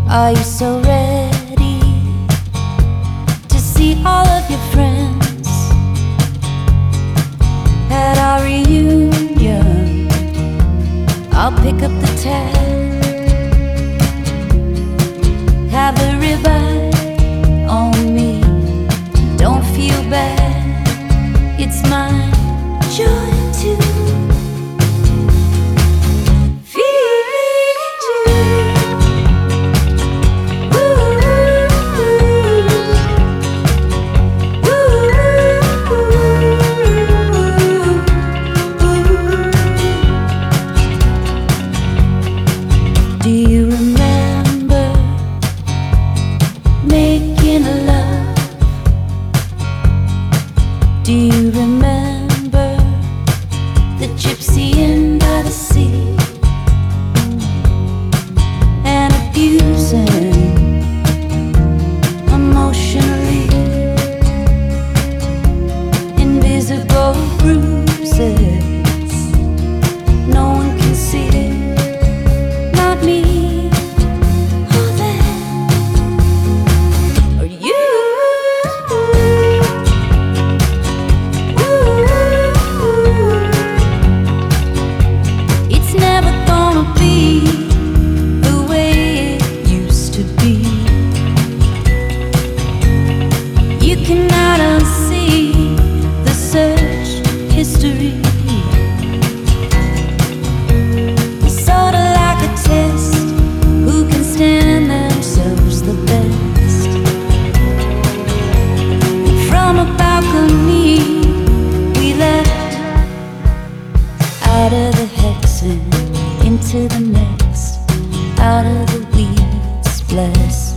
Are you so ready to see all of your friends at our reunion? I'll pick up the tab, have the ribeye on me. Don't feel bad, it's my joy to Do you remember making love? Do you remember the gypsy inn by the sea and abusing emotionally invisible bruises? No one can see it, not me or them or you. It's never gonna be the way it used to be. You cannot unsee the search history. Out of the hex and into the next, out of the weeds, bless